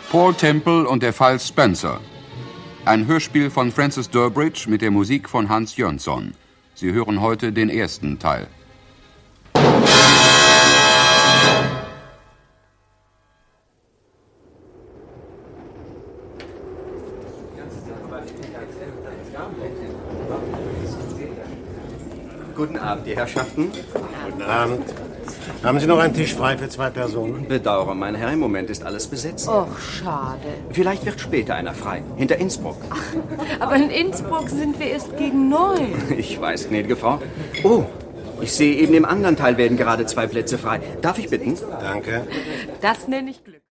Paul Temple und der Fall Spencer. Ein Hörspiel von Francis Durbridge mit der Musik von Hans Jönsson. Sie hören heute den ersten Teil. Guten Abend, die Herrschaften. Guten Abend. Haben Sie noch einen Tisch frei für 2 Personen? Bedauere, mein Herr, im Moment ist alles besetzt. Och, schade. Vielleicht wird später einer frei, hinter Innsbruck. Aber in Innsbruck sind wir erst gegen 9. Ich weiß, gnädige Frau. Oh, ich sehe, eben im anderen Teil werden gerade 2 Plätze frei. Darf ich bitten? Danke. Das nenne ich Glück.